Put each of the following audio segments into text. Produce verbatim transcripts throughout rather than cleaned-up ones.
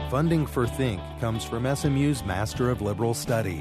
Funding for Think comes from S M U's Master of Liberal Studies.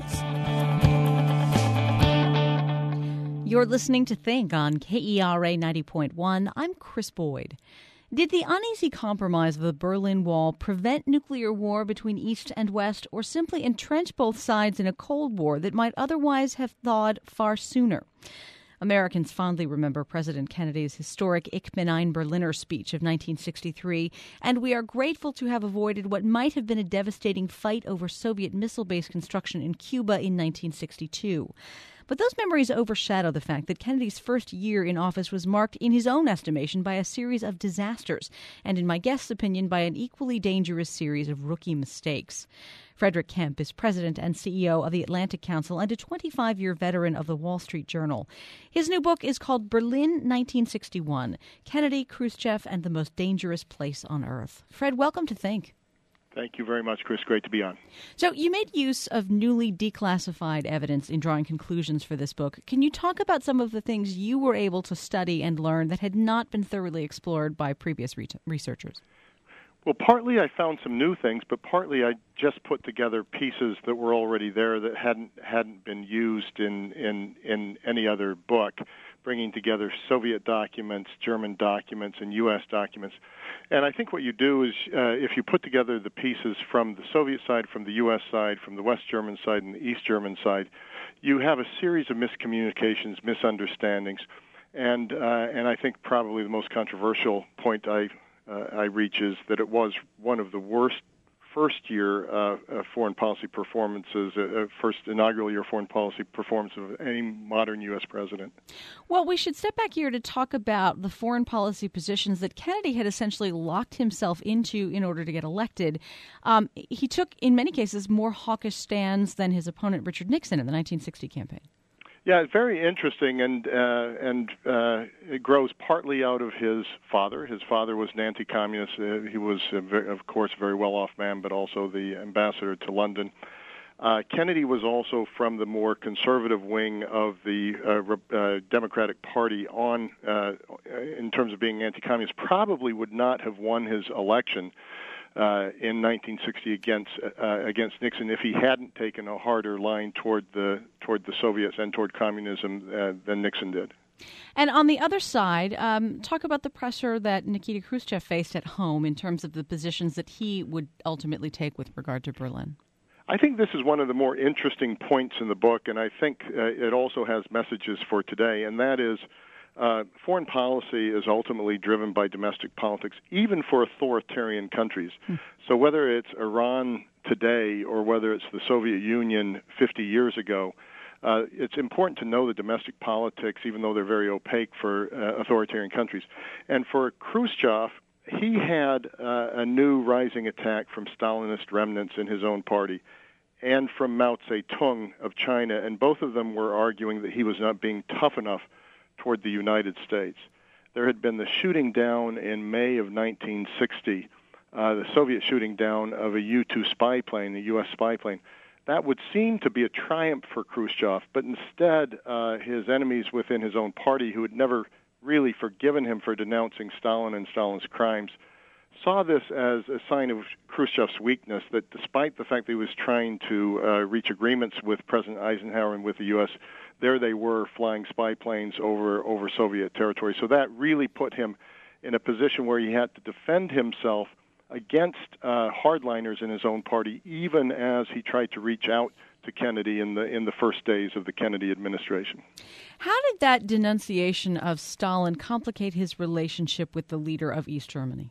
You're listening to Think on K E R A ninety point one. I'm Chris Boyd. Did the uneasy compromise of the Berlin Wall prevent nuclear war between East and West, or simply entrench both sides in a Cold War that might otherwise have thawed far sooner? Americans fondly remember President Kennedy's historic Ich bin ein Berliner speech of nineteen sixty-three, and we are grateful to have avoided what might have been a devastating fight over Soviet missile-based construction in Cuba in nineteen sixty-two. But those memories overshadow the fact that Kennedy's first year in office was marked, in his own estimation, by a series of disasters, and in my guest's opinion, by an equally dangerous series of rookie mistakes. Frederick Kemp is president and C E O of the Atlantic Council and a twenty-five-year veteran of the Wall Street Journal. His new book is called Berlin nineteen sixty-one, Kennedy, Khrushchev, and the Most Dangerous Place on Earth. Fred, welcome to Think. Thank you very much, Chris. Great to be on. So you made use of newly declassified evidence in drawing conclusions for this book. Can you talk about some of the things you were able to study and learn that had not been thoroughly explored by previous re- researchers? Well, partly I found some new things, but partly I just put together pieces that were already there that hadn't hadn't been used in, in, in any other book, bringing together Soviet documents, German documents, and U S documents. And I think what you do is uh, if you put together the pieces from the Soviet side, from the U S side, from the West German side, and the East German side, you have a series of miscommunications, misunderstandings. And, uh, and I think probably the most controversial point I Uh, I reach is that it was one of the worst first-year uh, uh, foreign policy performances, uh, uh, first inaugural year foreign policy performance of any modern U S president. Well, we should step back here to talk about the foreign policy positions that Kennedy had essentially locked himself into in order to get elected. Um, he took, in many cases, more hawkish stands than his opponent Richard Nixon in the nineteen sixty campaign. Yeah, it's very interesting, and uh, and uh, it grows partly out of his father. His father was an anti-communist. Uh, he was, a very, of course, a very well-off man, but also the ambassador to London. Uh, Kennedy was also from the more conservative wing of the uh, uh, Democratic Party on, uh, in terms of being anti-communist, probably would not have won his election Uh, in nineteen sixty against uh, against Nixon if he hadn't taken a harder line toward the toward the Soviets and toward communism uh, than Nixon did. And on the other side, um, talk about the pressure that Nikita Khrushchev faced at home in terms of the positions that he would ultimately take with regard to Berlin. I think this is one of the more interesting points in the book, and I think uh, it also has messages for today, and that is Uh, foreign policy is ultimately driven by domestic politics, even for authoritarian countries. Hmm. So whether it's Iran today or whether it's the Soviet Union fifty years ago, uh, it's important to know the domestic politics, even though they're very opaque for uh, authoritarian countries. And for Khrushchev, he had uh, a new rising attack from Stalinist remnants in his own party and from Mao Zedong of China, and both of them were arguing that he was not being tough enough toward the United States. There had been the shooting down in May of nineteen sixty, uh, the Soviet shooting down of a U two spy plane, a U S spy plane. That would seem to be a triumph for Khrushchev, but instead uh, his enemies within his own party, who had never really forgiven him for denouncing Stalin and Stalin's crimes, saw this as a sign of Khrushchev's weakness, that despite the fact that he was trying to uh, reach agreements with President Eisenhower and with the U S, there they were flying spy planes over, over Soviet territory. So that really put him in a position where he had to defend himself against uh, hardliners in his own party, even as he tried to reach out to Kennedy in the in the first days of the Kennedy administration. How did that denunciation of Stalin complicate his relationship with the leader of East Germany?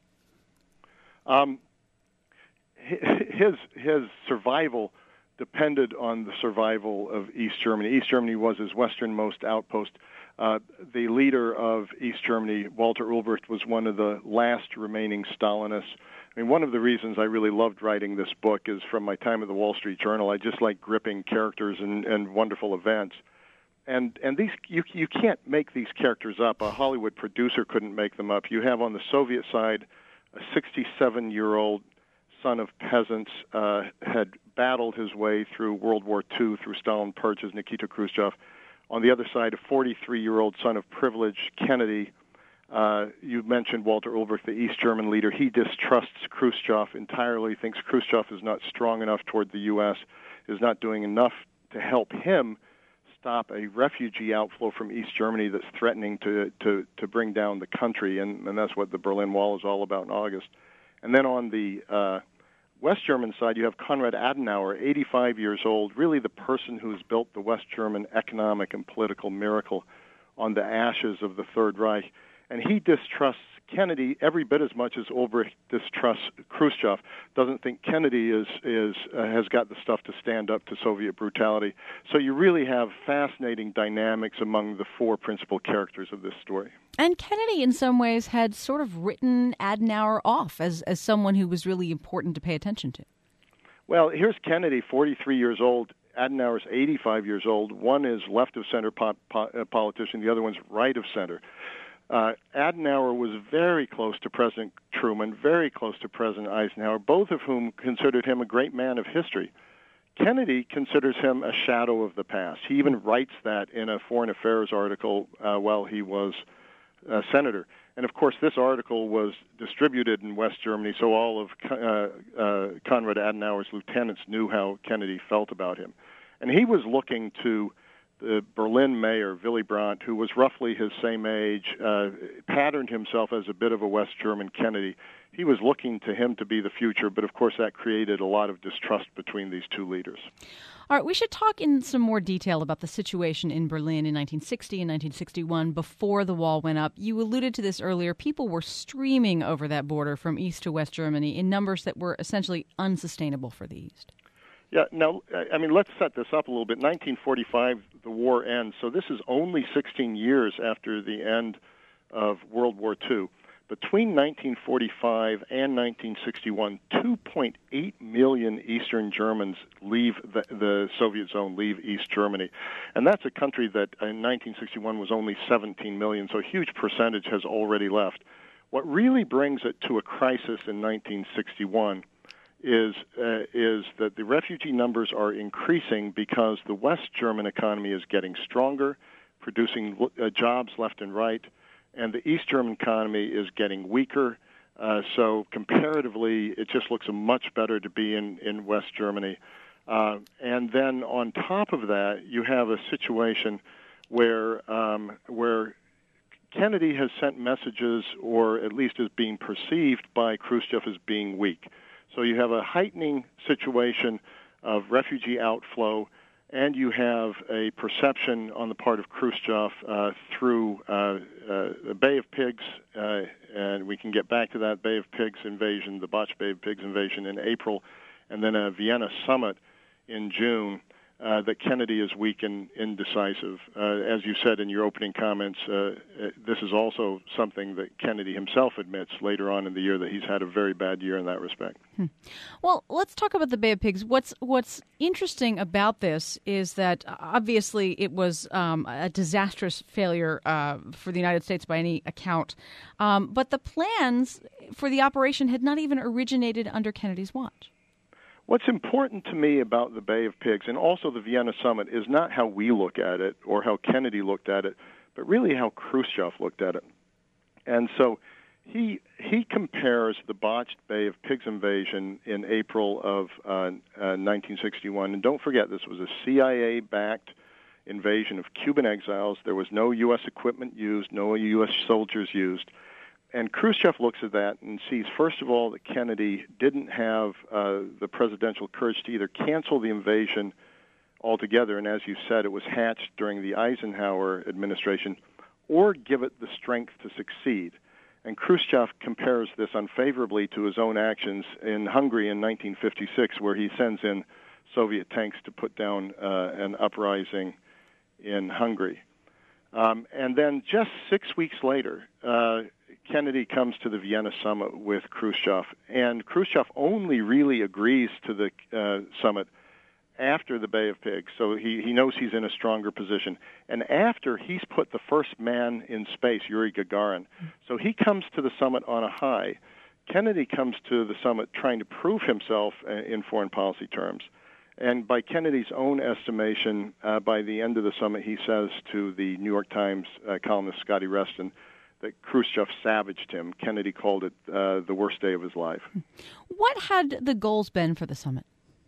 Um, his his survival depended on the survival of East Germany. East Germany was his westernmost outpost. Uh, the leader of East Germany, Walter Ulbricht, was one of the last remaining Stalinists. I mean, one of the reasons I really loved writing this book is from my time at the Wall Street Journal. I just like gripping characters and, and wonderful events. And and these you you can't make these characters up. A Hollywood producer couldn't make them up. You have on the Soviet side a sixty-seven-year-old son of peasants, uh, had battled his way through World War Two through Stalin purges, Nikita Khrushchev. On the other side, a forty-three-year-old son of privilege, Kennedy, Uh, you mentioned Walter Ulbricht, the East German leader. He distrusts Khrushchev entirely, thinks Khrushchev is not strong enough toward the U S, is not doing enough to help him stop a refugee outflow from East Germany that's threatening to, to, to bring down the country, and, and that's what the Berlin Wall is all about in August. And then on the uh, West German side, you have Konrad Adenauer, eighty-five years old, really the person who's built the West German economic and political miracle on the ashes of the Third Reich. And he distrusts Kennedy every bit as much as Ulbricht distrusts Khrushchev. Doesn't think Kennedy is is uh, has got the stuff to stand up to Soviet brutality. So you really have fascinating dynamics among the four principal characters of this story. And Kennedy, in some ways, had sort of written Adenauer off as as someone who was really important to pay attention to. Well, here's Kennedy, forty-three years old. Adenauer's eighty-five years old. One is left of center po- po- uh, politician. The other one's right of center. Uh, Adenauer was very close to President Truman, very close to President Eisenhower, both of whom considered him a great man of history. Kennedy considers him a shadow of the past. He even writes that in a foreign affairs article uh, while he was uh, senator. And, of course, this article was distributed in West Germany, so all of uh, uh, Konrad Adenauer's lieutenants knew how Kennedy felt about him. And he was looking to the Berlin mayor, Willy Brandt, who was roughly his same age, uh, patterned himself as a bit of a West German Kennedy. He was looking to him to be the future, but of course that created a lot of distrust between these two leaders. All right, we should talk in some more detail about the situation in Berlin in nineteen sixty and nineteen sixty-one before the wall went up. You alluded to this earlier. People were streaming over that border from East to West Germany in numbers that were essentially unsustainable for the East. Yeah, now, I mean, let's set this up a little bit. nineteen forty-five, the war ends, so this is only sixteen years after the end of World War Two. Between nineteen forty-five and nineteen sixty-one, two point eight million Eastern Germans leave the, the Soviet zone, leave East Germany. And that's a country that in nineteen sixty-one was only seventeen million, so a huge percentage has already left. What really brings it to a crisis in nineteen sixty-one is uh, is that the refugee numbers are increasing because the West German economy is getting stronger, producing uh, jobs left and right, and the East German economy is getting weaker. Uh, so comparatively, it just looks much better to be in, in West Germany. Uh, and then on top of that, you have a situation where um, where Kennedy has sent messages, or at least is being perceived by Khrushchev as being weak. So you have a heightening situation of refugee outflow, and you have a perception on the part of Khrushchev uh, through uh, uh, the Bay of Pigs, uh, and we can get back to that Bay of Pigs invasion, the botched Bay of Pigs invasion in April, and then a Vienna summit in June, uh, that Kennedy is weak and indecisive. Uh, as you said in your opening comments, uh, this is also something that Kennedy himself admits later on in the year, that he's had a very bad year in that respect. Hmm. Well, let's talk about the Bay of Pigs. What's what's interesting about this is that obviously it was um, a disastrous failure uh, for the United States by any account, um, but the plans for the operation had not even originated under Kennedy's watch. What's important to me about the Bay of Pigs and also the Vienna summit is not how we look at it or how Kennedy looked at it, but really how Khrushchev looked at it. And so he he compares the botched Bay of Pigs invasion in April of uh, uh, nineteen sixty-one. And don't forget, this was a C I A-backed invasion of Cuban exiles. There was no U S equipment used, no U S soldiers used. And Khrushchev looks at that and sees, first of all, that Kennedy didn't have uh, the presidential courage to either cancel the invasion altogether, and as you said, it was hatched during the Eisenhower administration, or give it the strength to succeed. And Khrushchev compares this unfavorably to his own actions in Hungary in nineteen fifty-six, where he sends in Soviet tanks to put down uh, an uprising in Hungary. Um, and then just six weeks later, uh, Kennedy comes to the Vienna summit with Khrushchev, and Khrushchev only really agrees to the uh, summit after the Bay of Pigs, so he, he knows he's in a stronger position. And after he's put the first man in space, Yuri Gagarin, so he comes to the summit on a high. Kennedy comes to the summit trying to prove himself in foreign policy terms. And by Kennedy's own estimation, uh, by the end of the summit, he says to the New York Times uh, columnist Scotty Reston that Khrushchev savaged him. Kennedy called it uh, the worst day of his life. What had the goals been for the summit?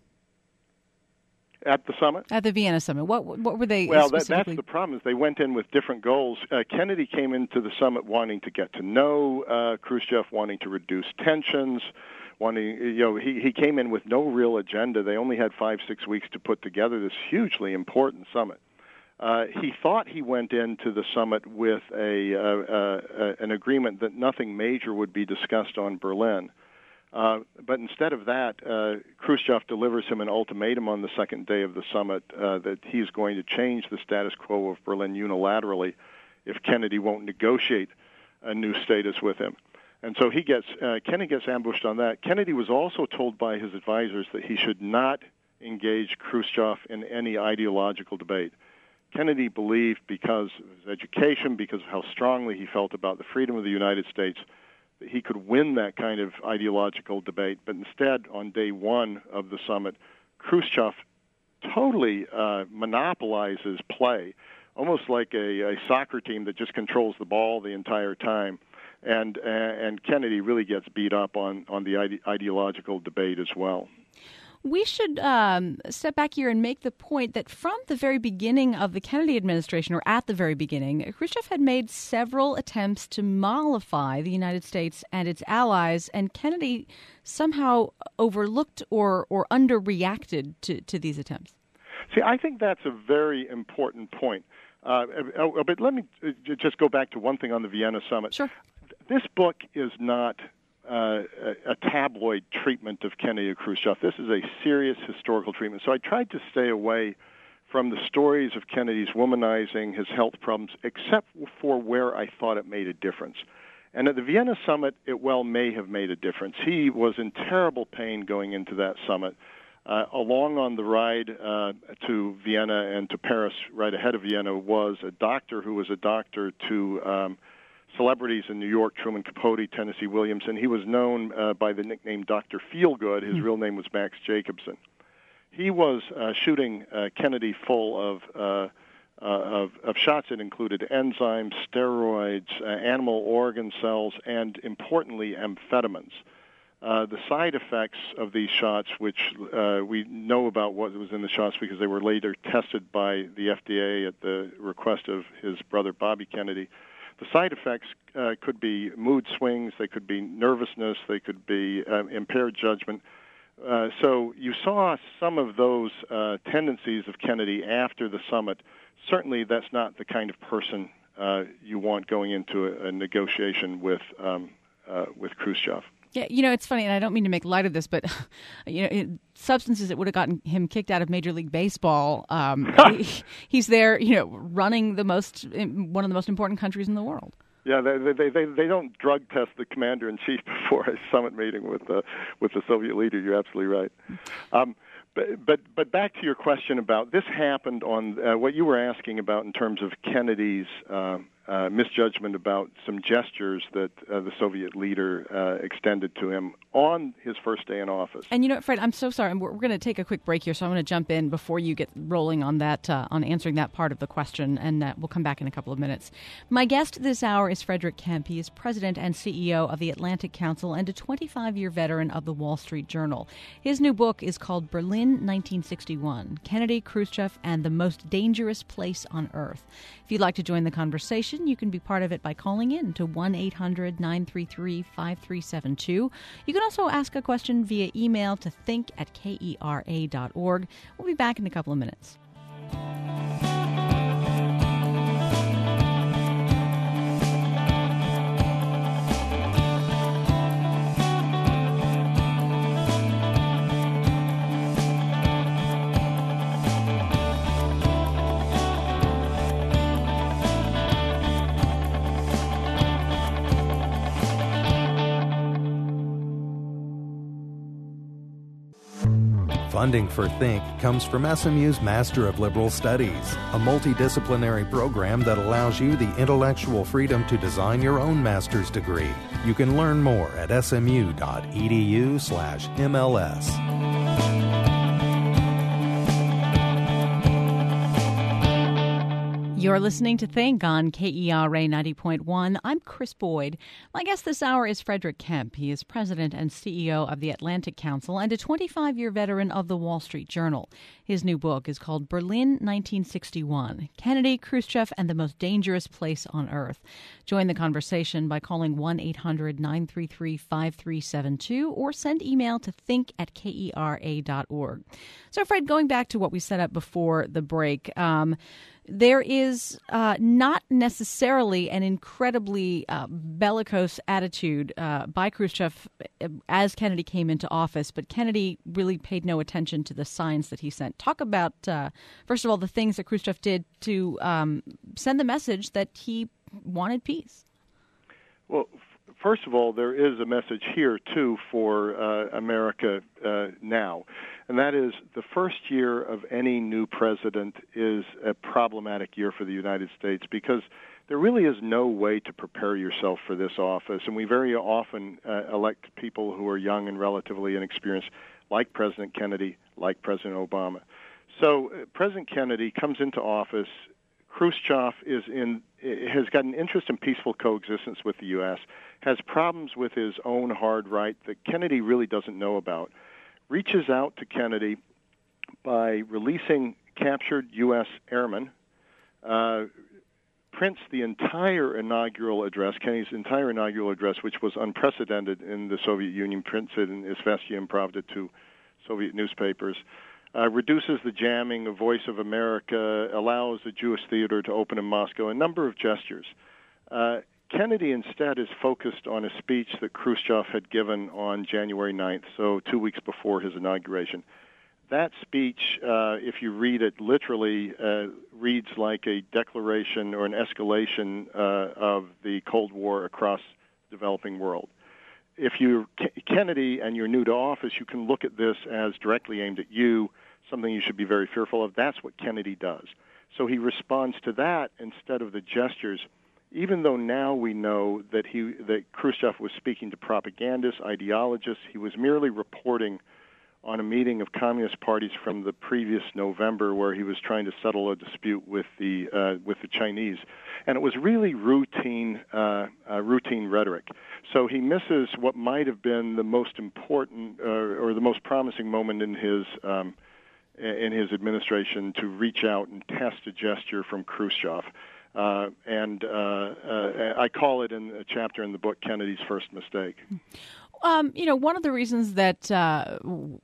At the summit? At the Vienna summit. What what were they Well, specifically? that, that's the problem, is they went in with different goals. Uh, Kennedy came into the summit wanting to get to know uh, Khrushchev, wanting to reduce tensions, wanting, you know, he, he came in with no real agenda. They only had five, six weeks to put together this hugely important summit. Uh, he thought he went into the summit with a, uh, uh, an agreement that nothing major would be discussed on Berlin. Uh, but instead of that, uh, Khrushchev delivers him an ultimatum on the second day of the summit uh, that he's going to change the status quo of Berlin unilaterally if Kennedy won't negotiate a new status with him. And so he gets uh, Kennedy gets ambushed on that. Kennedy was also told by his advisors that he should not engage Khrushchev in any ideological debate. Kennedy believed, because of his education, because of how strongly he felt about the freedom of the United States, that he could win that kind of ideological debate. But instead, on day one of the summit, Khrushchev totally uh, monopolizes play, almost like a, a soccer team that just controls the ball the entire time. And uh, and Kennedy really gets beat up on, on the ide- ideological debate as well. We should um, step back here and make the point that from the very beginning of the Kennedy administration, or at the very beginning, Khrushchev had made several attempts to mollify the United States and its allies, and Kennedy somehow overlooked or, or underreacted to, to these attempts. See, I think that's a very important point. Uh, but let me just go back to one thing on the Vienna summit. Sure. This book is not Uh, a, a tabloid treatment of Kennedy or Khrushchev. This is a serious historical treatment. So I tried to stay away from the stories of Kennedy's womanizing, his health problems, except for where I thought it made a difference. And at the Vienna summit, it well may have made a difference. He was in terrible pain going into that summit. Uh, along on the ride uh, to Vienna and to Paris, right ahead of Vienna, was a doctor who was a doctor to um, celebrities in New York, Truman Capote, Tennessee Williams, and he was known uh, by the nickname Doctor Feelgood. His real name was Max Jacobson. He was uh, shooting uh, Kennedy full of, uh, uh, of of shots that included enzymes, steroids, uh, animal organ cells, and, importantly, amphetamines. Uh, the side effects of these shots, which uh, we know about what was in the shots because they were later tested by the F D A at the request of his brother Bobby Kennedy. The side effects uh, could be mood swings, they could be nervousness, they could be uh, impaired judgment. Uh, so you saw some of those uh, tendencies of Kennedy after the summit. Certainly that's not the kind of person uh, you want going into a, a negotiation with um, uh, with Khrushchev. Yeah, you know, it's funny, and I don't mean to make light of this, but, you know, it, substances that would have gotten him kicked out of Major League Baseball, um, he, he's there, you know, running the most, one of the most important countries in the world. Yeah, they they they, they don't drug test the commander-in-chief before a summit meeting with the, with the Soviet leader. You're absolutely right. Um, but, but, but back to your question about, this happened on uh, what you were asking about in terms of Kennedy's uh, Uh, misjudgment about some gestures that uh, the Soviet leader uh, extended to him on his first day in office. And you know, Fred, I'm so sorry. We're, we're going to take a quick break here, so I'm going to jump in before you get rolling on that, uh, on answering that part of the question, and uh, we'll come back in a couple of minutes. My guest this hour is Frederick Kempe. He is president and C E O of the Atlantic Council and a twenty-five-year veteran of the Wall Street Journal. His new book is called Berlin nineteen sixty-one, Kennedy, Khrushchev, and the Most Dangerous Place on Earth. If you'd like to join the conversation, you can be part of it by calling in to one eight hundred nine three three five three seven two. You can also ask a question via email to think at kera dot org. We'll be back in a couple of minutes. Funding for Think comes from S M U's Master of Liberal Studies, a multidisciplinary program that allows you the intellectual freedom to design your own master's degree. You can learn more at smu.edu slash MLS. You're listening to Think on K E R A ninety point one. I'm Chris Boyd. My guest this hour is Frederick Kemp. He is president and C E O of the Atlantic Council and a twenty-five-year veteran of the Wall Street Journal. His new book is called Berlin nineteen sixty-one, Kennedy, Khrushchev, and the Most Dangerous Place on Earth. Join the conversation by calling one eight hundred nine three three five three seven two or send email to think at K E R A dot org. So, Fred, going back to what we set up before the break, um, there is uh, not necessarily an incredibly uh, bellicose attitude uh, by Khrushchev as Kennedy came into office, but Kennedy really paid no attention to the signs that he sent. Talk about, uh, first of all, the things that Khrushchev did to um, send the message that he wanted peace. Well, f- first of all, there is a message here, too, for uh, America uh, now. And that is the first year of any new president is a problematic year for the United States because there really is no way to prepare yourself for this office. And we very often uh, elect people who are young and relatively inexperienced, like President Kennedy, like President Obama. So uh, President Kennedy comes into office. Khrushchev is in has got an interest in peaceful coexistence with the U S, has problems with his own hard right that Kennedy really doesn't know about, reaches out to Kennedy by releasing captured U S airmen, uh, prints the entire inaugural address, Kennedy's entire inaugural address, which was unprecedented in the Soviet Union, prints it in Izvestia and Pravda to Soviet newspapers, uh, reduces the jamming of Voice of America, allows the Jewish theater to open in Moscow, a number of gestures. Uh, Kennedy instead is focused on a speech that Khrushchev had given on January ninth, so two weeks before his inauguration. That speech, uh, if you read it literally, uh, reads like a declaration or an escalation uh, of the Cold War across the developing world. If you're K- Kennedy and you're new to office, you can look at this as directly aimed at you, something you should be very fearful of. That's what Kennedy does. So he responds to that instead of the gestures, even though now we know that he that Khrushchev was speaking to propagandists, ideologists. He was merely reporting on a meeting of communist parties from the previous November where he was trying to settle a dispute with the uh, with the Chinese. And it was really routine uh, uh, routine rhetoric. So he misses what might have been the most important uh, or the most promising moment in his um, in his administration to reach out and test a gesture from Khrushchev. Uh, and uh, uh, I call it in a chapter in the book, Kennedy's first mistake. Um, you know, one of the reasons that uh,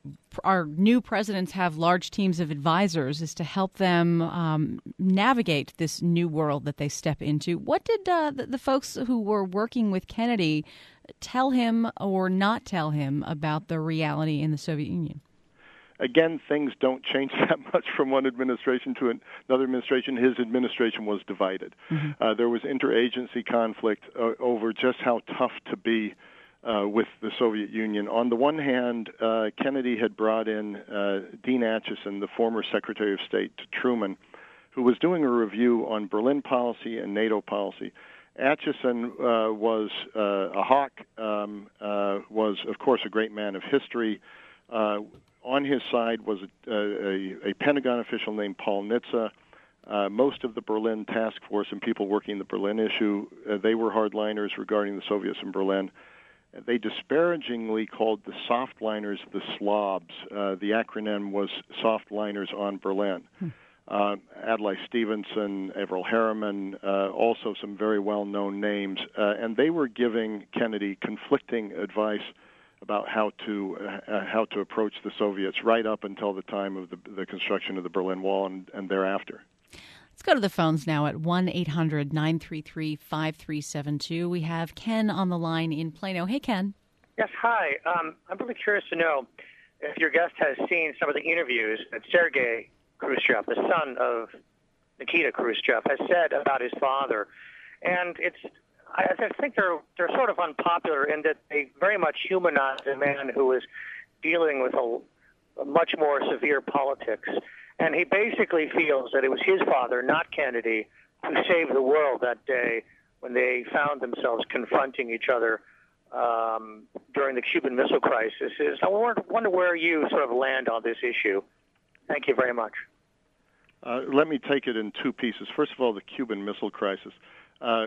our new presidents have large teams of advisors is to help them um, navigate this new world that they step into. What did uh, the, the folks who were working with Kennedy tell him or not tell him about the reality in the Soviet Union? Again, things don't change that much from one administration to another administration. His administration was divided. Mm-hmm. Uh, there was interagency conflict uh, over just how tough to be uh, with the Soviet Union. On the one hand, uh, Kennedy had brought in uh, Dean Acheson, the former Secretary of State to Truman, who was doing a review on Berlin policy and NATO policy. Acheson uh, was uh, a hawk, um, uh, was, of course, a great man of history. Uh, On his side was a, a, a Pentagon official named Paul Nitze. Uh, most of the Berlin task force and people working the Berlin issue, uh, they were hardliners regarding the Soviets in Berlin. They disparagingly called the softliners the Slobs. Uh, the acronym was Softliners on Berlin. Hmm. Uh, Adlai Stevenson, Averell Harriman, uh, also some very well-known names. Uh, and they were giving Kennedy conflicting advice about how to uh, how to approach the Soviets right up until the time of the, the construction of the Berlin Wall and, and thereafter. Let's go to the phones now at one eight hundred nine three three five three seven two. We have Ken on the line in Plano. Hey, Ken. Yes, hi. Um, I'm really curious to know if your guest has seen some of the interviews that Sergei Khrushchev, the son of Nikita Khrushchev, has said about his father. And it's I think they're they're sort of unpopular in that they very much humanize a man who is dealing with a, a much more severe politics. And he basically feels that it was his father, not Kennedy, who saved the world that day when they found themselves confronting each other um, during the Cuban Missile Crisis. I wonder where you sort of land on this issue. Thank you very much. Uh, let me take it in two pieces. First of all, the Cuban Missile Crisis. Uh,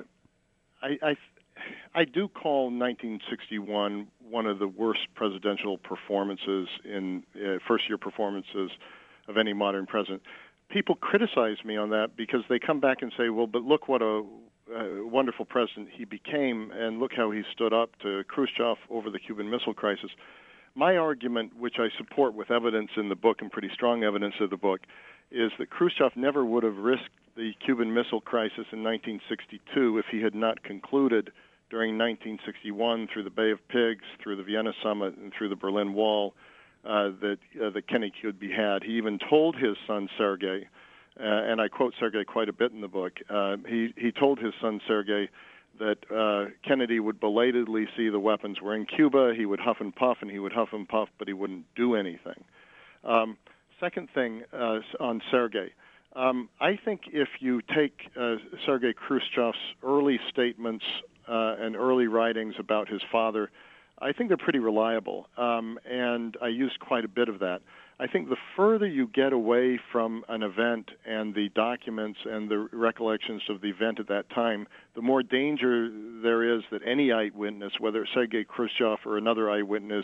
I, I, I do call nineteen sixty-one one of the worst presidential performances in uh, first-year performances of any modern president. People criticize me on that because they come back and say, well, but look what a uh, wonderful president he became, and look how he stood up to Khrushchev over the Cuban Missile Crisis. My argument, which I support with evidence in the book and pretty strong evidence of the book, is that Khrushchev never would have risked the Cuban Missile Crisis in nineteen sixty-two if he had not concluded during nineteen sixty-one, through the Bay of Pigs, through the Vienna Summit, and through the Berlin Wall, uh, that uh, that Kennedy could be had. He even told his son Sergei, uh, and I quote Sergei quite a bit in the book, uh, he, he told his son Sergei that uh, Kennedy would belatedly see the weapons were in Cuba, he would huff and puff, and he would huff and puff, but he wouldn't do anything. Um, second thing uh, on Sergei, um, I think if you take uh, Sergei Khrushchev's early statements uh, and early writings about his father, I think they're pretty reliable, um, and I used quite a bit of that. I think the further you get away from an event and the documents and the recollections of the event at that time, the more danger there is that any eyewitness, whether it's Sergei Khrushchev or another eyewitness,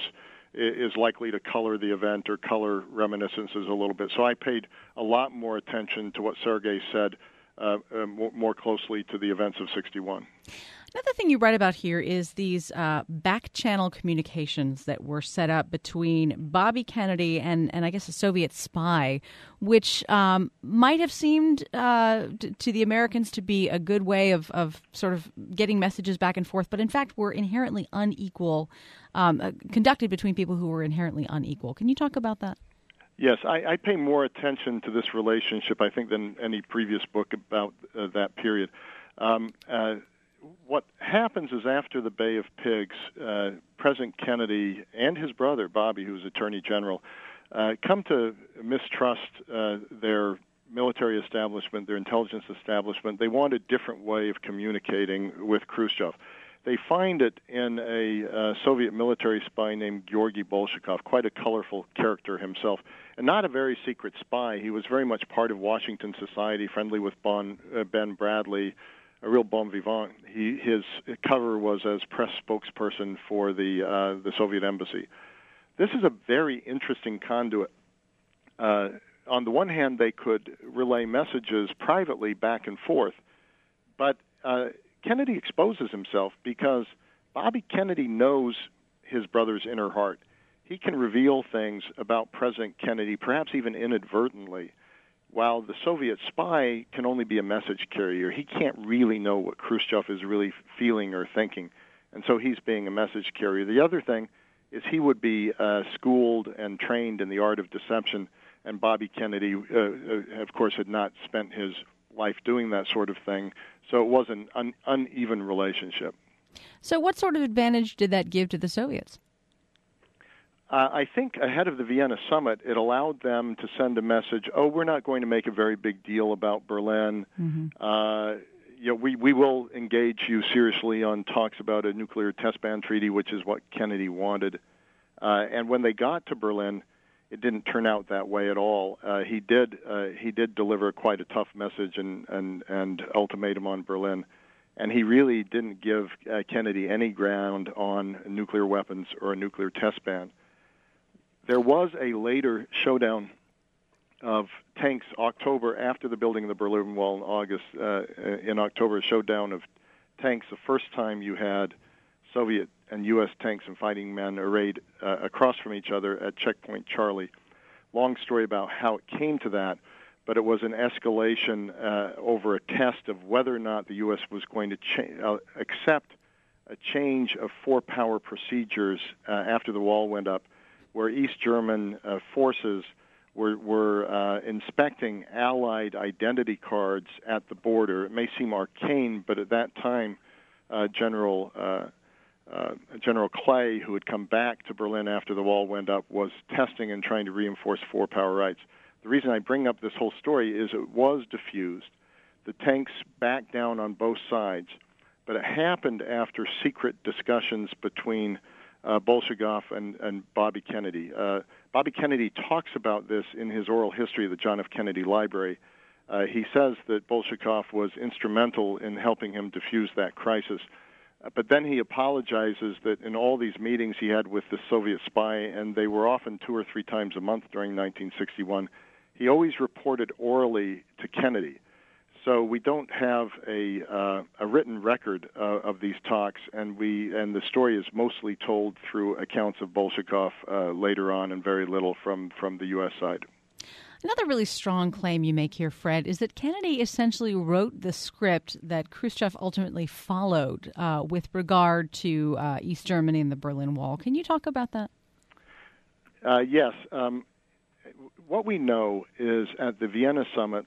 is likely to color the event or color reminiscences a little bit. So I paid a lot more attention to what Sergei said, uh, uh, more, more closely to the events of sixty-one. Another thing you write about here is these uh, back-channel communications that were set up between Bobby Kennedy and, and I guess, a Soviet spy, which um, might have seemed uh, t- to the Americans to be a good way of, of sort of getting messages back and forth, but in fact were inherently unequal, um, uh, conducted between people who were inherently unequal. Can you talk about that? Yes, I, I pay more attention to this relationship, I think, than any previous book about uh, that period. Um, uh, What happens is after the Bay of Pigs, uh, President Kennedy and his brother, Bobby, who was Attorney General, uh, come to mistrust uh, their military establishment, their intelligence establishment. They want a different way of communicating with Khrushchev. They find it in a uh, Soviet military spy named Georgy Bolshakov, quite a colorful character himself, and not a very secret spy. He was very much part of Washington society, friendly with bon, uh, Ben Bradley, a real bon vivant. He, his cover was as press spokesperson for the uh, the Soviet embassy. This is a very interesting conduit. Uh, on the one hand, they could relay messages privately back and forth, but uh, Kennedy exposes himself because Bobby Kennedy knows his brother's inner heart. He can reveal things about President Kennedy, perhaps even inadvertently, while the Soviet spy can only be a message carrier. He can't really know what Khrushchev is really feeling or thinking, and so he's being a message carrier. The other thing is he would be uh, schooled and trained in the art of deception, and Bobby Kennedy, uh, uh, of course, had not spent his life doing that sort of thing, so it was an un- uneven relationship. So what sort of advantage did that give to the Soviets? Uh, I think ahead of the Vienna summit, it allowed them to send a message, oh, we're not going to make a very big deal about Berlin. Mm-hmm. Uh, you know, we, we will engage you seriously on talks about a nuclear test ban treaty, which is what Kennedy wanted. Uh, and when they got to Berlin, it didn't turn out that way at all. Uh, he did uh, he did deliver quite a tough message and, and, and ultimatum on Berlin. And he really didn't give uh, Kennedy any ground on nuclear weapons or a nuclear test ban. There was a later showdown of tanks, October, after the building of the Berlin Wall in August, uh, in October, a showdown of tanks, the first time you had Soviet and U S tanks and fighting men arrayed uh, across from each other at Checkpoint Charlie. Long story about how it came to that, but it was an escalation uh, over a test of whether or not the U S was going to cha- uh, accept a change of four-power procedures uh, after the wall went up, where East German uh, forces were, were uh, inspecting Allied identity cards at the border. It may seem arcane, but at that time, uh, General uh, uh, General Clay, who had come back to Berlin after the wall went up, was testing and trying to reinforce four-power rights. The reason I bring up this whole story is it was diffused. The tanks backed down on both sides, but it happened after secret discussions between Uh, Bolshakov and, and Bobby Kennedy. Uh, Bobby Kennedy talks about this in his oral history of the John F. Kennedy Library, Uh, he says that Bolshakov was instrumental in helping him defuse that crisis. Uh, but then he apologizes that in all these meetings he had with the Soviet spy, and they were often two or three times a month during nineteen sixty-one, he always reported orally to Kennedy. So we don't have a uh, a written record uh, of these talks, and we and the story is mostly told through accounts of Bolshakov uh, later on, and very little from, from the U S side. Another really strong claim you make here, Fred, is that Kennedy essentially wrote the script that Khrushchev ultimately followed uh, with regard to uh, East Germany and the Berlin Wall. Can you talk about that? Uh, yes. Um, what we know is at the Vienna summit,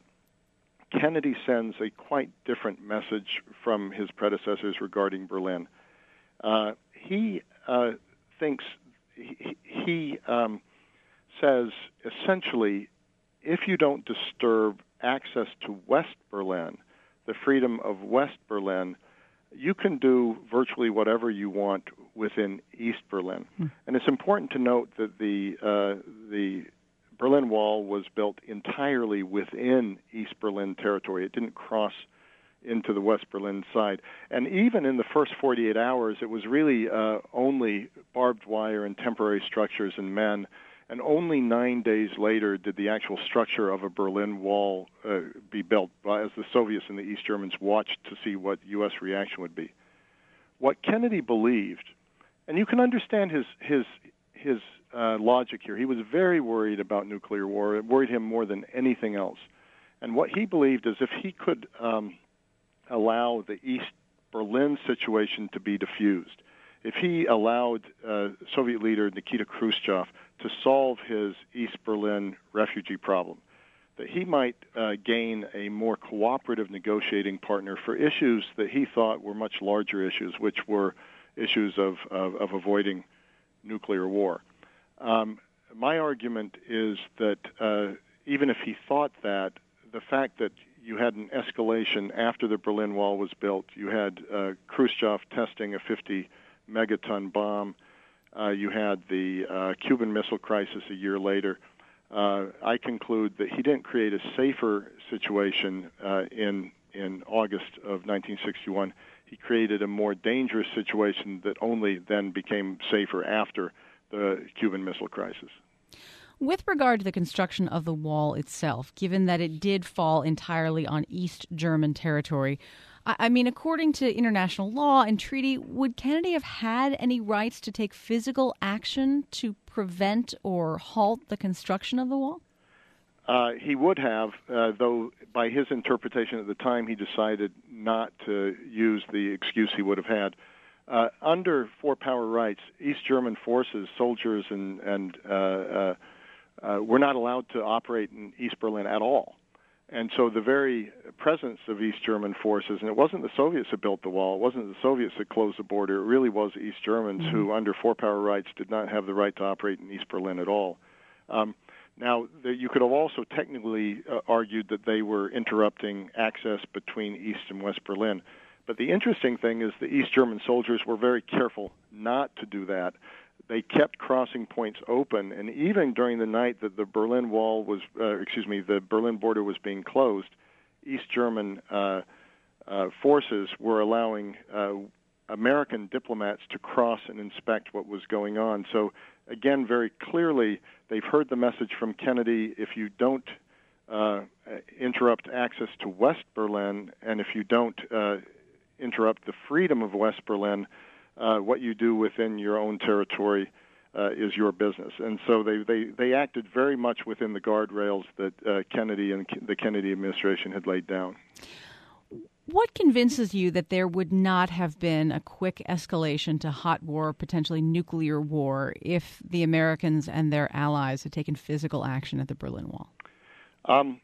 Kennedy sends a quite different message from his predecessors regarding Berlin. Uh, he uh, thinks, he, he um, says essentially, if you don't disturb access to West Berlin, the freedom of West Berlin, you can do virtually whatever you want within East Berlin. Hmm. And it's important to note that the uh, the Berlin Wall was built entirely within East Berlin territory. It didn't cross into the West Berlin side. And even in the first forty-eight hours, it was really uh, only barbed wire and temporary structures and men. And only nine days later did the actual structure of a Berlin Wall uh, be built, as the Soviets and the East Germans watched to see what U S reaction would be. What Kennedy believed, and you can understand his his his uh, logic here. He was very worried about nuclear war. It worried him more than anything else. And what he believed is if he could um, allow the East Berlin situation to be diffused, if he allowed uh, Soviet leader Nikita Khrushchev to solve his East Berlin refugee problem, that he might uh, gain a more cooperative negotiating partner for issues that he thought were much larger issues, which were issues of, of, of avoiding nuclear war. Um, my argument is that uh, even if he thought that, the fact that you had an escalation after the Berlin Wall was built, you had uh, Khrushchev testing a fifty megaton bomb, Uh, you had the uh, Cuban Missile Crisis a year later. Uh, I conclude that he didn't create a safer situation uh, in in August of nineteen sixty-one. He created a more dangerous situation that only then became safer after the Cuban Missile Crisis. With regard to the construction of the wall itself, given that it did fall entirely on East German territory, I mean, according to international law and treaty, would Kennedy have had any rights to take physical action to prevent or halt the construction of the wall? Uh, he would have, uh, though by his interpretation at the time, he decided not to use the excuse he would have had. Uh, under four-power rights, East German forces, soldiers, and, and uh, uh, uh, were not allowed to operate in East Berlin at all. And so the very presence of East German forces, and it wasn't the Soviets that built the wall, it wasn't the Soviets that closed the border, it really was East Germans mm-hmm. who, under four-power rights, did not have the right to operate in East Berlin at all. Um, now, the, you could have also technically uh, argued that they were interrupting access between East and West Berlin. But the interesting thing is the East German soldiers were very careful not to do that. They kept crossing points open, and even during the night that the Berlin Wall was, uh, excuse me, the Berlin border was being closed, East German uh, uh, forces were allowing uh, American diplomats to cross and inspect what was going on. So, again, very clearly, they've heard the message from Kennedy: if you don't uh, interrupt access to West Berlin, and if you don't uh, interrupt the freedom of West Berlin, Uh, what you do within your own territory uh, is your business. And so they, they, they acted very much within the guardrails that uh, Kennedy and the Kennedy administration had laid down. What convinces you that there would not have been a quick escalation to hot war, potentially nuclear war, if the Americans and their allies had taken physical action at the Berlin Wall? Um,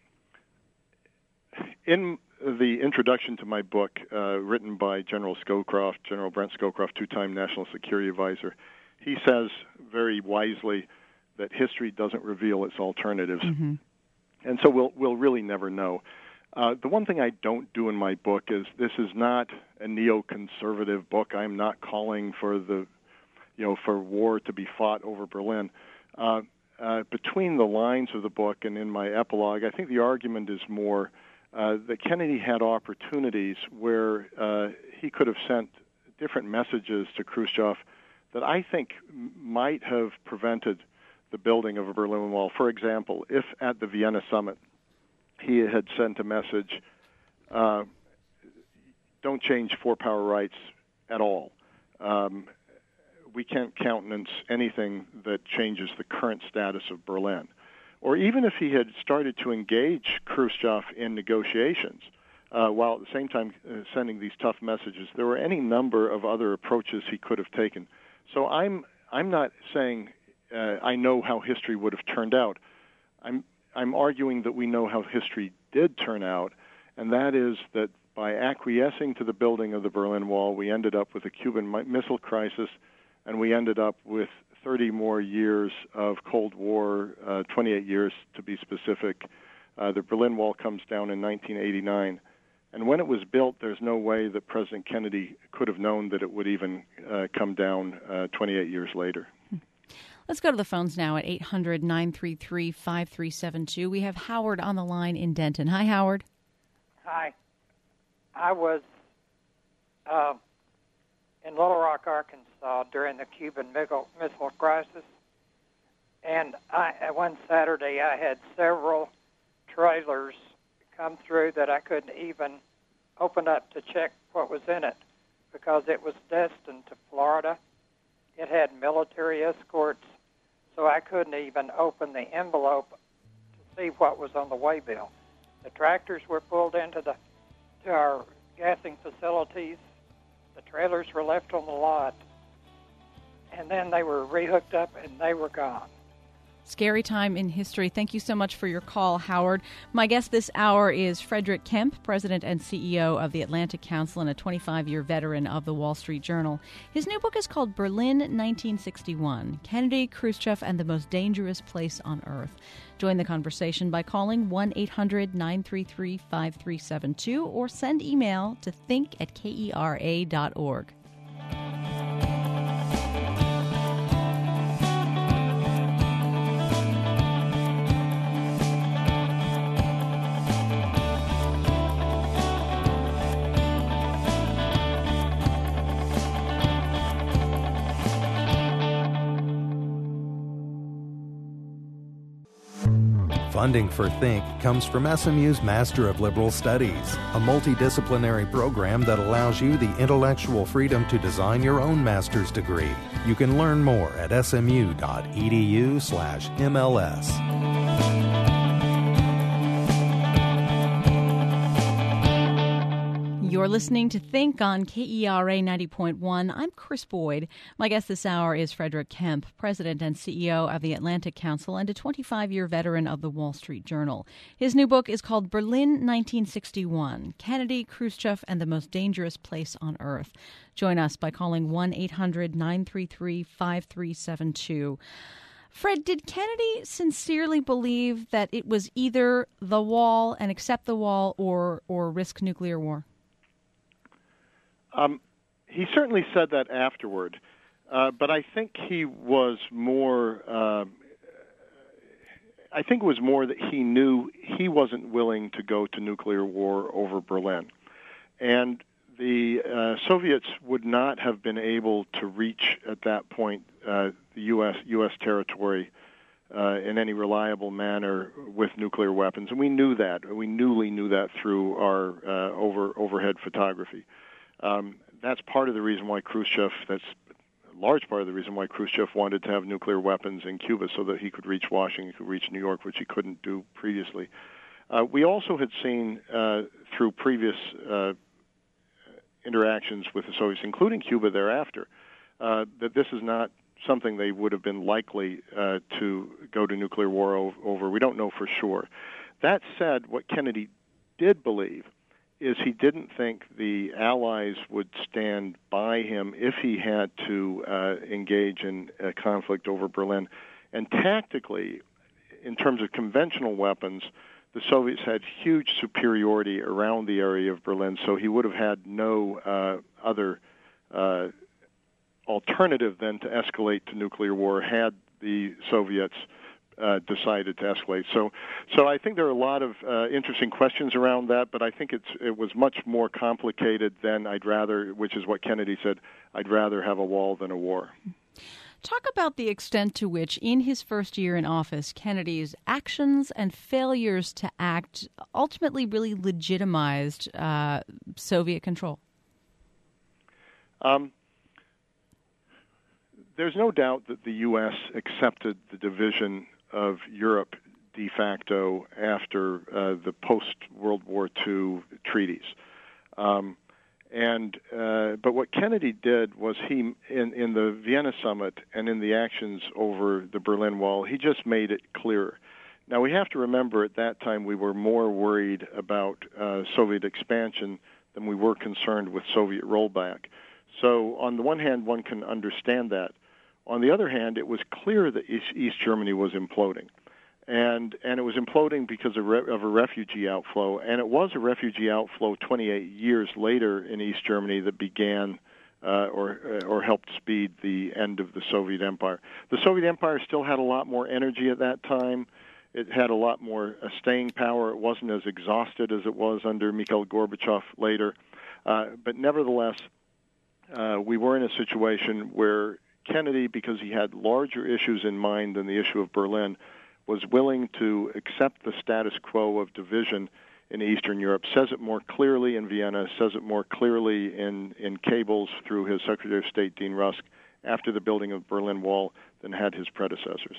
in the introduction to my book, uh, written by General Scowcroft, General Brent Scowcroft, two-time National Security Advisor, he says very wisely that history doesn't reveal its alternatives. Mm-hmm. And so we'll we'll really never know. Uh, the one thing I don't do in my book is this is not a neoconservative book. I'm not calling for the, you know, for war to be fought over Berlin. Uh, uh, between between the lines of the book and in my epilogue, I think the argument is more uh, that Kennedy had opportunities where uh, he could have sent different messages to Khrushchev that I think might have prevented the building of a Berlin Wall. For example, if at the Vienna summit he had sent a message, uh, don't change four-power rights at all. Um, we can't countenance anything that changes the current status of Berlin. Or even if he had started to engage Khrushchev in negotiations, uh, while at the same time uh, sending these tough messages, there were any number of other approaches he could have taken. So I'm I'm not saying uh, I know how history would have turned out. I'm I'm arguing that we know how history did turn out, and that is that by acquiescing to the building of the Berlin Wall, we ended up with a Cuban Missile Crisis, and we ended up with thirty more years of Cold War, uh, twenty-eight years to be specific. Uh, the Berlin Wall comes down in nineteen eighty-nine. And when it was built, there's no way that President Kennedy could have known that it would even uh, come down uh, twenty-eight years later. Let's go to the phones now at eight hundred, nine three three, five three seven two. We have Howard on the line in Denton. Hi, Howard. Hi. I was uh, in Little Rock, Arkansas during the Cuban Missile Crisis, and I, one Saturday I had several trailers come through that I couldn't even open up to check what was in it because it was destined to Florida. It had military escorts, so I couldn't even open the envelope to see what was on the waybill. The tractors were pulled into the to our gassing facilities. The trailers were left on the lot, and then they were rehooked up and they were gone. Scary time in history. Thank you so much for your call, Howard. My guest this hour is Frederick Kemp, President and C E O of the Atlantic Council and a twenty-five-year veteran of the Wall Street Journal. His new book is called Berlin nineteen sixty-one, Kennedy, Khrushchev, and the Most Dangerous Place on Earth. Join the conversation by calling one eight hundred, nine three three, five three seven two or send email to think at K E R A dot org. Funding for Think comes from S M U's Master of Liberal Studies, a multidisciplinary program that allows you the intellectual freedom to design your own master's degree. You can learn more at S M U dot E D U slash M L S. You're listening to Think on K E R A ninety point one. I'm Chris Boyd. My guest this hour is Frederick Kemp, President and C E O of the Atlantic Council and a twenty-five-year veteran of the Wall Street Journal. His new book is called Berlin nineteen sixty-one, Kennedy, Khrushchev, and the Most Dangerous Place on Earth. Join us by calling one eight hundred, nine three three, five three seven two. Fred, did Kennedy sincerely believe that it was either the wall and accept the wall or, or risk nuclear war? Um, he certainly said that afterward, uh, but I think he was more. Uh, I think it was more that he knew he wasn't willing to go to nuclear war over Berlin, and the uh, Soviets would not have been able to reach at that point uh, the U S U S territory uh, in any reliable manner with nuclear weapons, and we knew that. We newly knew that through our uh, over overhead photography. Um, that's part of the reason why Khrushchev, that's a large part of the reason why Khrushchev wanted to have nuclear weapons in Cuba so that he could reach Washington, could reach New York, which he couldn't do previously. Uh, we also had seen uh, through previous uh, interactions with the Soviets, including Cuba thereafter, uh, that this is not something they would have been likely uh, to go to nuclear war o- over. We don't know for sure. That said, what Kennedy did believe is he didn't think the Allies would stand by him if he had to uh, engage in a conflict over Berlin. And tactically, in terms of conventional weapons, the Soviets had huge superiority around the area of Berlin, so he would have had no uh, other uh, alternative than to escalate to nuclear war had the Soviets uh, decided to escalate. So, so I think there are a lot of uh, interesting questions around that, but I think it's it was much more complicated than I'd rather, which is what Kennedy said, I'd rather have a wall than a war. Talk about the extent to which, in his first year in office, Kennedy's actions and failures to act ultimately really legitimized uh, Soviet control. Um, there's no doubt that the U S accepted the division of Europe de facto after uh, the post-World War Two treaties. Um, and uh, but what Kennedy did was he, in, in the Vienna summit and in the actions over the Berlin Wall, he just made it clearer. Now, we have to remember at that time we were more worried about uh, Soviet expansion than we were concerned with Soviet rollback. So on the one hand, one can understand that. On the other hand, it was clear that East, East Germany was imploding. And and it was imploding because of, re, of a refugee outflow. And it was a refugee outflow twenty-eight years later in East Germany that began uh, or uh, or helped speed the end of the Soviet Empire. The Soviet Empire still had a lot more energy at that time. It had a lot more uh, staying power. It wasn't as exhausted as it was under Mikhail Gorbachev later. Uh, but nevertheless, uh, we were in a situation where Kennedy, because he had larger issues in mind than the issue of Berlin, was willing to accept the status quo of division in Eastern Europe, says it more clearly in Vienna, says it more clearly in, in cables through his Secretary of State, Dean Rusk, after the building of the Berlin Wall than had his predecessors.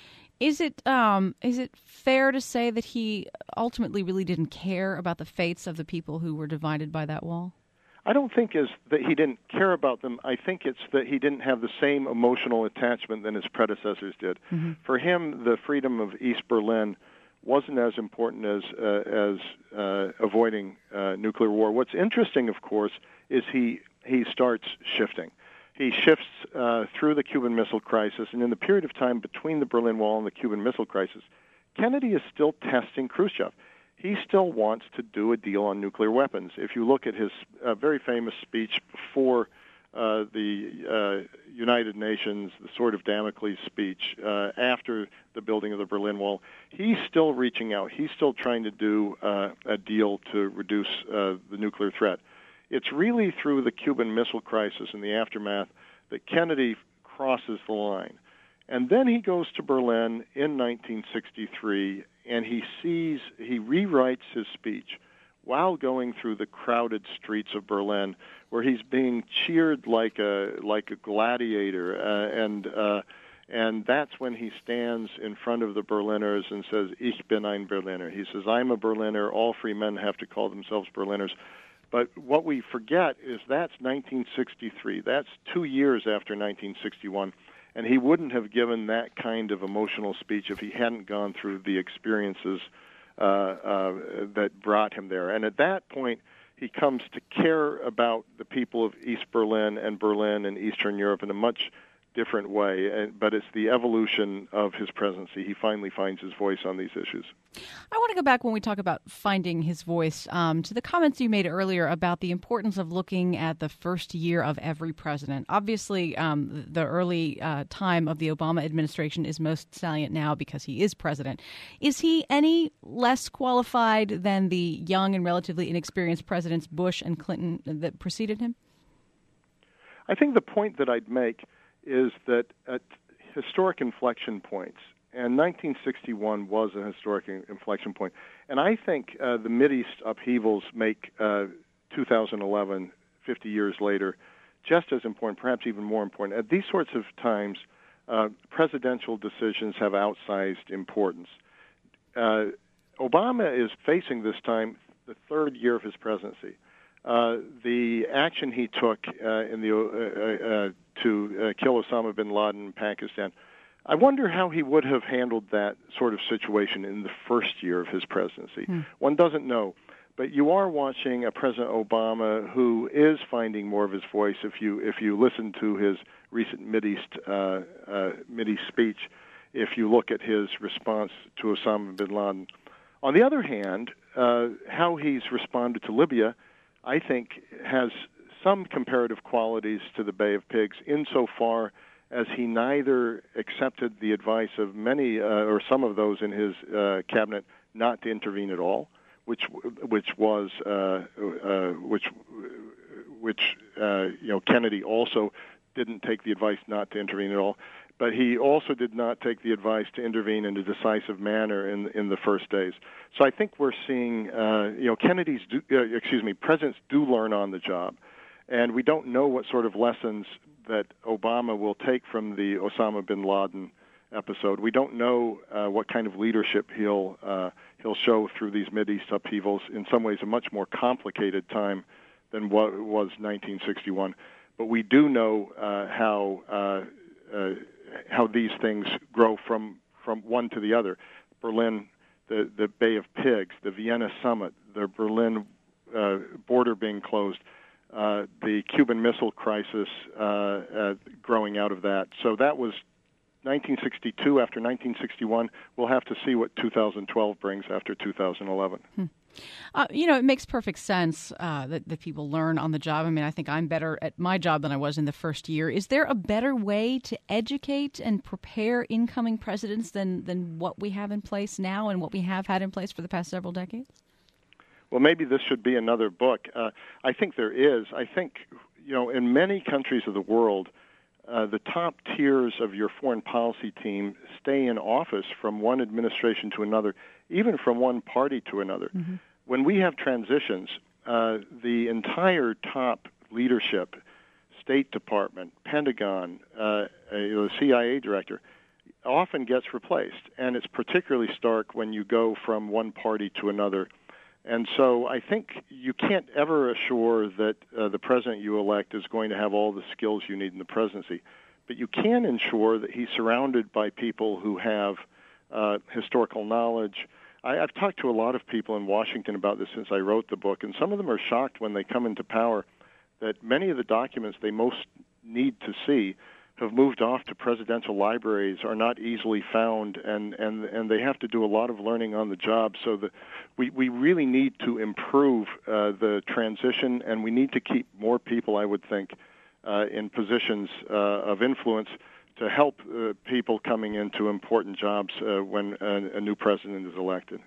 Is it um, is it fair to say that he ultimately really didn't care about the fates of the people who were divided by that wall? I don't think is that he didn't care about them. I think it's that he didn't have the same emotional attachment than his predecessors did. Mm-hmm. For him, the freedom of East Berlin wasn't as important as uh, as uh, avoiding uh, nuclear war. What's interesting, of course, is he he starts shifting. He shifts uh, through the Cuban Missile Crisis, and in the period of time between the Berlin Wall and the Cuban Missile Crisis, Kennedy is still testing Khrushchev. He still wants to do a deal on nuclear weapons. If you look at his uh, very famous speech before uh, the uh, United Nations, the Sword of Damocles speech, uh, after the building of the Berlin Wall, he's still reaching out. He's still trying to do uh, a deal to reduce uh, the nuclear threat. It's really through the Cuban Missile Crisis and the aftermath that Kennedy crosses the line. And then he goes to Berlin in nineteen sixty-three, and he sees, he rewrites his speech while going through the crowded streets of Berlin, where he's being cheered like a like a gladiator, uh, and uh, and that's when he stands in front of the Berliners and says, "Ich bin ein Berliner." He says, "I'm a Berliner. All free men have to call themselves Berliners." But what we forget is that's nineteen sixty-three. That's two years after nineteen sixty-one. And he wouldn't have given that kind of emotional speech if he hadn't gone through the experiences uh, uh, that brought him there. And at that point, he comes to care about the people of East Berlin and Berlin and Eastern Europe in a much different way. But it's the evolution of his presidency. He finally finds his voice on these issues. I want to go back when we talk about finding his voice um, to the comments you made earlier about the importance of looking at the first year of every president. Obviously, um, the early uh, time of the Obama administration is most salient now because he is president. Is he any less qualified than the young and relatively inexperienced presidents Bush and Clinton that preceded him? I think the point that I'd make is that at historic inflection points, and nineteen sixty-one was a historic inflection point, and I think uh, the Mideast upheavals make uh, two thousand eleven, fifty years later, just as important, perhaps even more important. At these sorts of times, uh, presidential decisions have outsized importance. Uh, Obama is facing this time the third year of his presidency. Uh, the action he took uh, in the uh, uh, to uh, kill Osama bin Laden in Pakistan, I wonder how he would have handled that sort of situation in the first year of his presidency. Hmm. One doesn't know, but you are watching a President Obama who is finding more of his voice. If you if you listen to his recent Mideast uh, uh, Mideast speech, if you look at his response to Osama bin Laden, on the other hand, uh, how he's responded to Libya, I think, has some comparative qualities to the Bay of Pigs insofar as he neither accepted the advice of many uh, or some of those in his uh, cabinet not to intervene at all, which which was uh, uh, which which uh, you know Kennedy also didn't take the advice not to intervene at all, but he also did not take the advice to intervene in a decisive manner in in the first days. So I think we're seeing uh, you know Kennedy's do, uh, excuse me presidents do learn on the job, and we don't know what sort of lessons that Obama will take from the Osama bin Laden episode. We don't know uh, what kind of leadership he'll uh, he'll show through these Mideast upheavals. In some ways, a much more complicated time than what was nineteen sixty-one. But we do know uh, how uh, uh, how these things grow from from one to the other. Berlin, the the Bay of Pigs, the Vienna summit, the Berlin uh, border being closed. Uh, the Cuban Missile Crisis uh, uh, growing out of that. So that was nineteen sixty-two. After nineteen sixty-one, we'll have to see what two thousand twelve brings after two thousand eleven. Hmm. Uh, you know, it makes perfect sense uh, that, that people learn on the job. I mean, I think I'm better at my job than I was in the first year. Is there a better way to educate and prepare incoming presidents than, than what we have in place now and what we have had in place for the past several decades? Well, maybe this should be another book. Uh, I think there is. I think, you know, in many countries of the world, uh, the top tiers of your foreign policy team stay in office from one administration to another, even from one party to another. Mm-hmm. When we have transitions, uh, the entire top leadership, State Department, Pentagon, uh, the C I A director, often gets replaced. And it's particularly stark when you go from one party to another. And so I think you can't ever assure that uh, the president you elect is going to have all the skills you need in the presidency. But you can ensure that he's surrounded by people who have uh, historical knowledge. I, I've talked to a lot of people in Washington about this since I wrote the book, and some of them are shocked when they come into power that many of the documents they most need to see have moved off to presidential libraries, are not easily found, and, and, and they have to do a lot of learning on the job. So that we, we really need to improve uh, the transition, and we need to keep more people, I would think, uh, in positions uh, of influence to help uh, people coming into important jobs uh, when a, a new president is elected.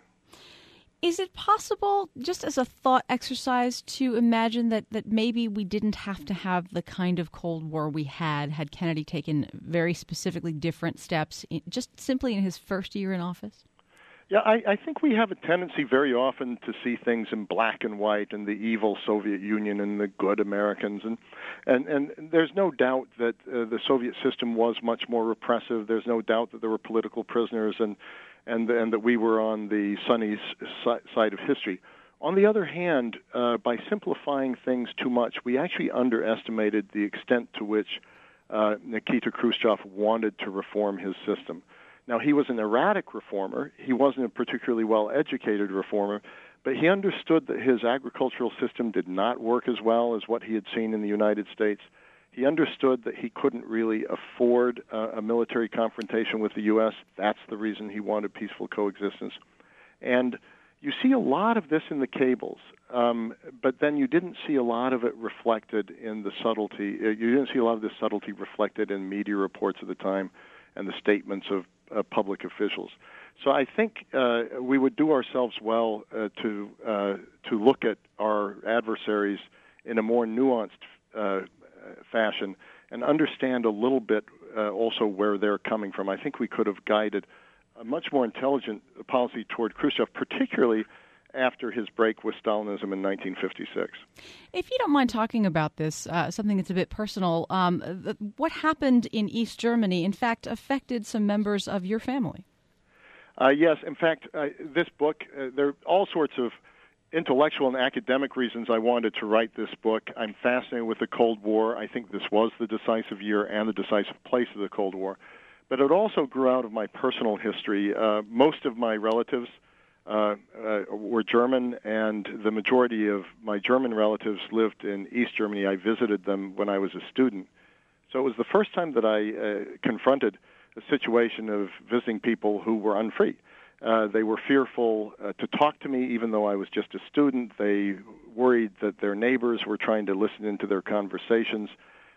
Is it possible, just as a thought exercise, to imagine that, that maybe we didn't have to have the kind of Cold War we had, had Kennedy taken very specifically different steps, in, just simply in his first year in office? Yeah, I, I think we have a tendency very often to see things in black and white, and the evil Soviet Union and the good Americans. And and, and there's no doubt that uh, the Soviet system was much more repressive. There's no doubt that there were political prisoners and and and that we were on the sunny side of history. On the other hand, uh, by simplifying things too much, we actually underestimated the extent to which uh, Nikita Khrushchev wanted to reform his system. Now, he was an erratic reformer. He wasn't a particularly well-educated reformer, but he understood that his agricultural system did not work as well as what he had seen in the United States. He understood that he couldn't really afford uh, a military confrontation with the U S. That's the reason he wanted peaceful coexistence. And you see a lot of this in the cables, um, but then you didn't see a lot of it reflected in the subtlety. Uh, you didn't see a lot of this subtlety reflected in media reports at the time and the statements of uh, public officials. So I think uh, we would do ourselves well uh, to uh, to look at our adversaries in a more nuanced uh, fashion and understand a little bit uh, also where they're coming from. I think we could have guided a much more intelligent policy toward Khrushchev, particularly after his break with Stalinism in nineteen fifty-six. If you don't mind talking about this, uh, something that's a bit personal, um, th- what happened in East Germany, in fact, affected some members of your family? Uh, yes, in fact, uh, this book, uh, there are all sorts of intellectual and academic reasons I wanted to write this book. I'm fascinated with the Cold War. I think this was the decisive year and the decisive place of the Cold War. But it also grew out of my personal history. Uh, most of my relatives uh, uh, were German, and the majority of my German relatives lived in East Germany. I visited them when I was a student. So it was the first time that I uh, confronted a situation of visiting people who were unfree. Uh, they were fearful uh, to talk to me, even though I was just a student. They worried that their neighbors were trying to listen into their conversations.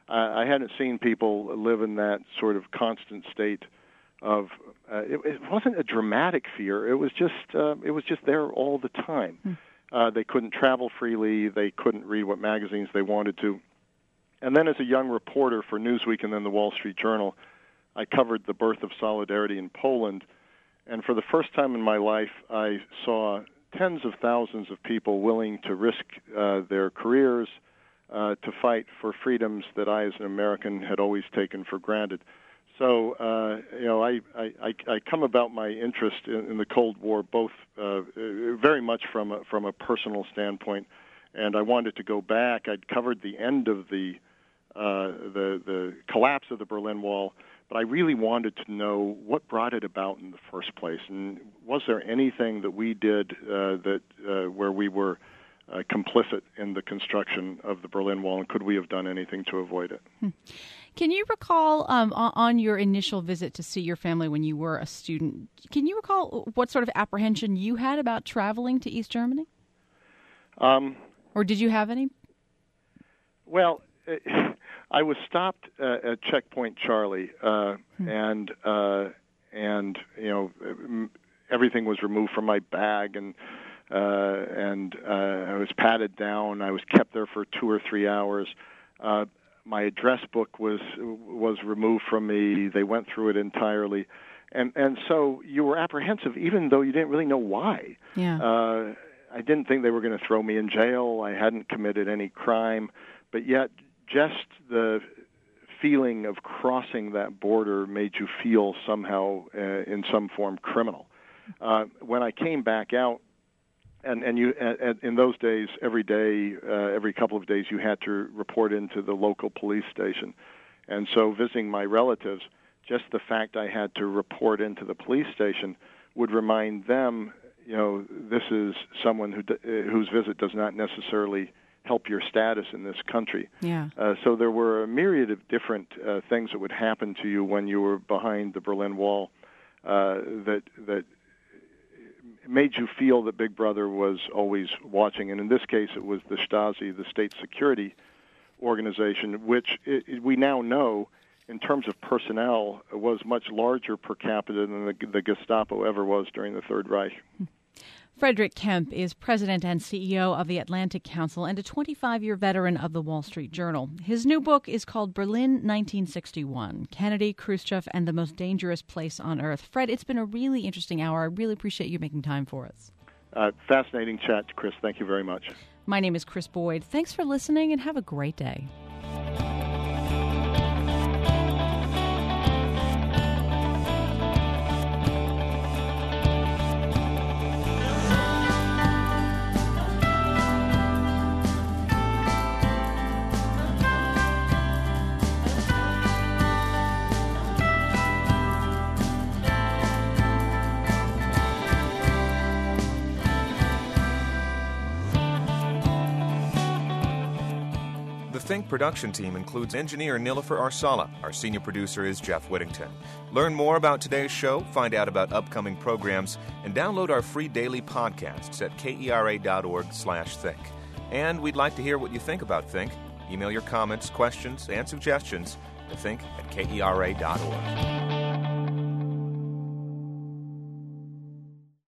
Uh, I hadn't seen people live in that sort of constant state of. Uh, it, it wasn't a dramatic fear. It was just. Uh, it was just there all the time. Hmm. Uh, they couldn't travel freely. They couldn't read what magazines they wanted to. And then, as a young reporter for Newsweek and then the Wall Street Journal, I covered the birth of Solidarity in Poland. And for the first time in my life, I saw tens of thousands of people willing to risk uh, their careers uh, to fight for freedoms that I, as an American, had always taken for granted. So, uh, you know, I, I, I come about my interest in, in the Cold War both uh, very much from a, from a personal standpoint, and I wanted to go back. I'd covered the end of the uh, the the collapse of the Berlin Wall, but I really wanted to know what brought it about in the first place, and was there anything that we did uh, that uh, where we were uh, complicit in the construction of the Berlin Wall, and could we have done anything to avoid it? Hmm. Can you recall um, on your initial visit to see your family when you were a student, can you recall what sort of apprehension you had about traveling to East Germany? Um, or did you have any? Well, I was stopped uh, at Checkpoint Charlie, uh, hmm. and uh, and you know everything was removed from my bag, and uh, and uh, I was patted down. I was kept there for two or three hours. Uh, my address book was was removed from me. They went through it entirely, and and so you were apprehensive, even though you didn't really know why. Yeah. Uh, I didn't think they were going to throw me in jail. I hadn't committed any crime, but yet just the feeling of crossing that border made you feel somehow uh, in some form criminal. Uh, when I came back out, and, and you uh, in those days, every day, uh, every couple of days, you had to report into the local police station. And so visiting my relatives, just the fact I had to report into the police station would remind them, you know, this is someone who uh, whose visit does not necessarily help your status in this country. Yeah. Uh, so there were a myriad of different uh, things that would happen to you when you were behind the Berlin Wall uh, that that made you feel that Big Brother was always watching. And in this case, it was the Stasi, the state security organization, which it, it, we now know, in terms of personnel, was much larger per capita than the, the Gestapo ever was during the Third Reich. Frederick Kemp is president and C E O of the Atlantic Council and a twenty-five-year veteran of the Wall Street Journal. His new book is called Berlin nineteen sixty-one, Kennedy, Khrushchev, and the Most Dangerous Place on Earth. Fred, it's been a really interesting hour. I really appreciate you making time for us. Uh, fascinating chat, Chris. Thank you very much. My name is Chris Boyd. Thanks for listening, and have a great day. The Think production team includes engineer Nilofer Arsala. Our senior producer is Jeff Whittington. Learn more about today's show, find out about upcoming programs, and download our free daily podcasts at kera.org slash think. And we'd like to hear what you think about Think. Email your comments, questions, and suggestions to think at kera dot org.